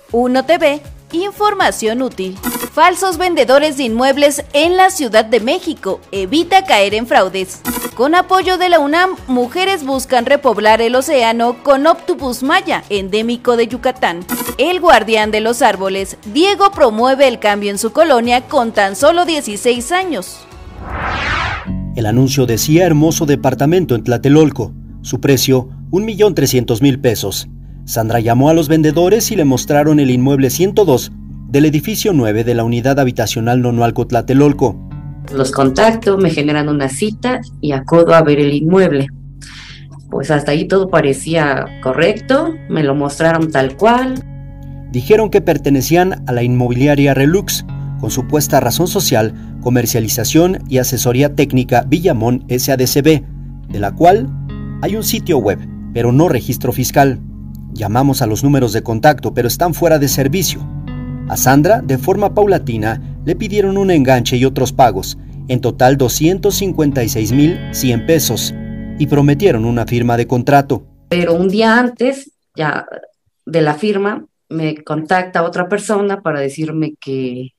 Uno TV, información útil. Falsos vendedores de inmuebles en la Ciudad de México. Evita caer en fraudes. Con apoyo de la UNAM, mujeres buscan repoblar el océano con Octopus maya, endémico de Yucatán. El guardián de los árboles, Diego promueve el cambio en su colonia con tan solo 16 años. El anuncio decía hermoso departamento en Tlatelolco. Su precio, 1.300.000 pesos. Sandra llamó a los vendedores y le mostraron el inmueble 102 del edificio 9 de la unidad habitacional Nonualco Tlatelolco. Los contacto, me generan una cita y acudo a ver el inmueble. Pues hasta ahí todo parecía correcto, me lo mostraron tal cual. Dijeron que pertenecían a la inmobiliaria Relux, con supuesta razón social, comercialización y asesoría técnica Villamón SADCB, de la cual hay un sitio web, pero no registro fiscal. Llamamos a los números de contacto, pero están fuera de servicio. A Sandra, de forma paulatina, le pidieron un enganche y otros pagos, en total 256.100 pesos, y prometieron una firma de contrato. Pero un día antes ya de la firma, me contacta otra persona para decirme que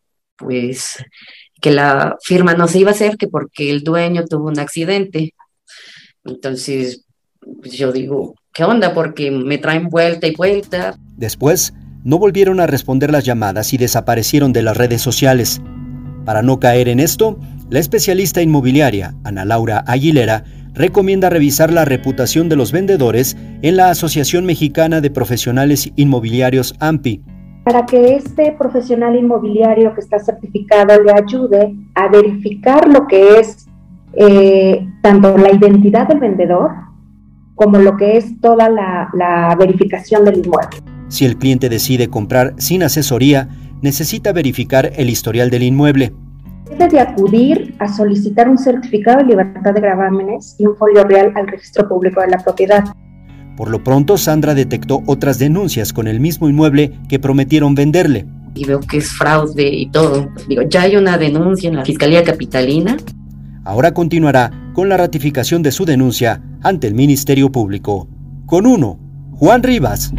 la firma no se iba a hacer, que porque el dueño tuvo un accidente. Entonces, pues yo digo, ¿qué onda? Porque me traen vuelta y vuelta. Después, no volvieron a responder las llamadas y desaparecieron de las redes sociales. Para no caer en esto, la especialista inmobiliaria, Ana Laura Aguilera, recomienda revisar la reputación de los vendedores en la Asociación Mexicana de Profesionales Inmobiliarios AMPI. Para que este profesional inmobiliario que está certificado le ayude a verificar lo que es tanto la identidad del vendedor como lo que es toda la verificación del inmueble. Si el cliente decide comprar sin asesoría, necesita verificar el historial del inmueble. Debe de acudir a solicitar un certificado de libertad de gravámenes y un folio real al registro público de la propiedad. Por lo pronto, Sandra detectó otras denuncias con el mismo inmueble que prometieron venderle. Y veo que es fraude y todo. Digo, ya hay una denuncia en la Fiscalía Capitalina. Ahora continuará con la ratificación de su denuncia ante el Ministerio Público. Con uno, Juan Rivas.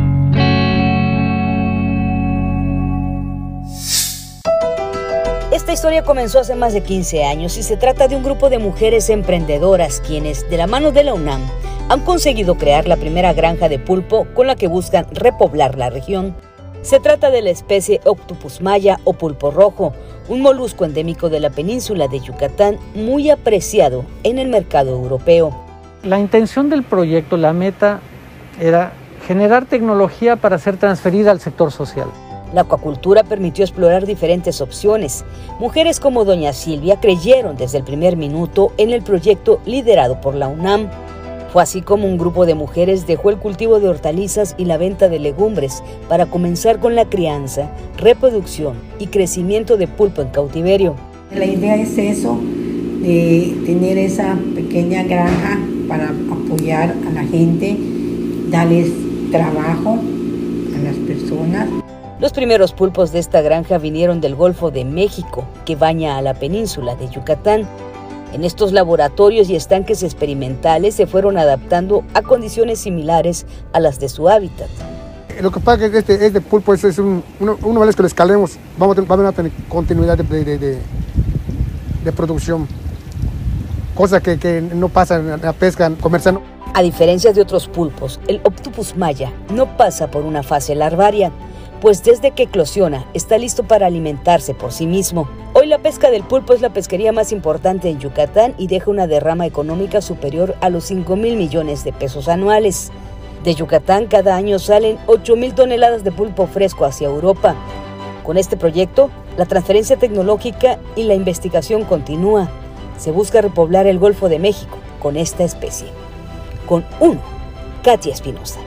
Esta historia comenzó hace más de 15 años y se trata de un grupo de mujeres emprendedoras quienes, de la mano de la UNAM, han conseguido crear la primera granja de pulpo con la que buscan repoblar la región. Se trata de la especie Octopus maya o pulpo rojo, un molusco endémico de la península de Yucatán muy apreciado en el mercado europeo. La intención del proyecto, la meta, era generar tecnología para ser transferida al sector social. La acuacultura permitió explorar diferentes opciones. Mujeres como doña Silvia creyeron desde el primer minuto en el proyecto liderado por la UNAM. Fue así como un grupo de mujeres dejó el cultivo de hortalizas y la venta de legumbres para comenzar con la crianza, reproducción y crecimiento de pulpo en cautiverio. La idea es eso, de tener esa pequeña granja para apoyar a la gente, darles trabajo a las personas. Los primeros pulpos de esta granja vinieron del Golfo de México, que baña a la península de Yucatán. En estos laboratorios y estanques experimentales se fueron adaptando a condiciones similares a las de su hábitat. Lo que pasa es que este pulpo es una vez que lo escalemos, va a tener continuidad de producción, cosa que no pasa en la pesca comercial. A diferencia de otros pulpos, el Octopus maya no pasa por una fase larvaria, pues desde que eclosiona está listo para alimentarse por sí mismo. Hoy la pesca del pulpo es la pesquería más importante en Yucatán y deja una derrama económica superior a los 5,000 millones de pesos anuales. De Yucatán cada año salen 8,000 toneladas de pulpo fresco hacia Europa. Con este proyecto, la transferencia tecnológica y la investigación continúa. Se busca repoblar el Golfo de México con esta especie. Con uno, Katia Espinosa.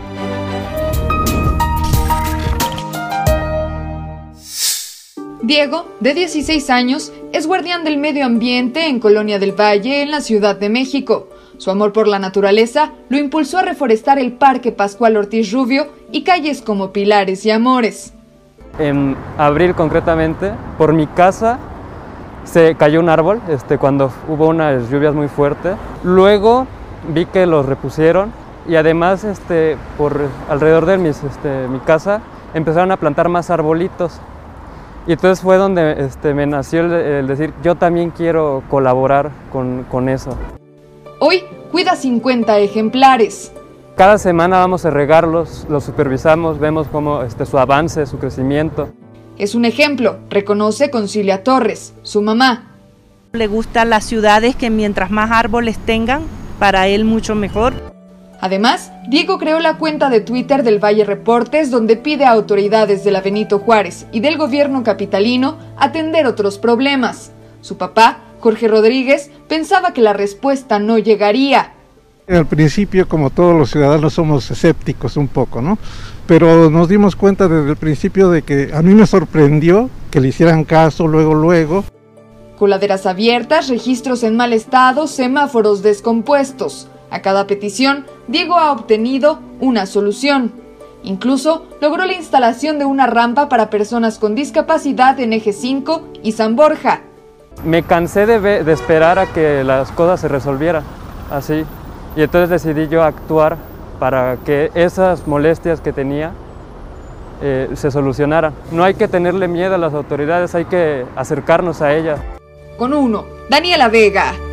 Diego, de 16 años, es guardián del medio ambiente en Colonia del Valle, en la Ciudad de México. Su amor por la naturaleza lo impulsó a reforestar el Parque Pascual Ortiz Rubio y calles como Pilares y Amores. En abril concretamente, por mi casa se cayó un árbol cuando hubo unas lluvias muy fuertes. Luego vi que los repusieron y además por alrededor de mi casa empezaron a plantar más arbolitos. Y entonces fue donde me nació el decir, yo también quiero colaborar con eso. Hoy cuida 50 ejemplares. Cada semana vamos a regarlos, los supervisamos, vemos cómo su avance, su crecimiento. Es un ejemplo, reconoce Concilia Torres, su mamá. Le gustan las ciudades que mientras más árboles tengan, para él mucho mejor. Además, Diego creó la cuenta de Twitter del Valle Reportes, donde pide a autoridades de la Benito Juárez y del gobierno capitalino atender otros problemas. Su papá, Jorge Rodríguez, pensaba que la respuesta no llegaría. Al principio, como todos los ciudadanos, somos escépticos un poco, ¿no? Pero nos dimos cuenta desde el principio de que a mí me sorprendió que le hicieran caso luego. Coladeras abiertas, registros en mal estado, semáforos descompuestos. A cada petición, Diego ha obtenido una solución. Incluso logró la instalación de una rampa para personas con discapacidad en Eje 5 y San Borja. Me cansé de esperar a que las cosas se resolvieran así. Y entonces decidí yo actuar para que esas molestias que tenía se solucionaran. No hay que tenerle miedo a las autoridades, hay que acercarnos a ellas. Con 1, Daniela Vega.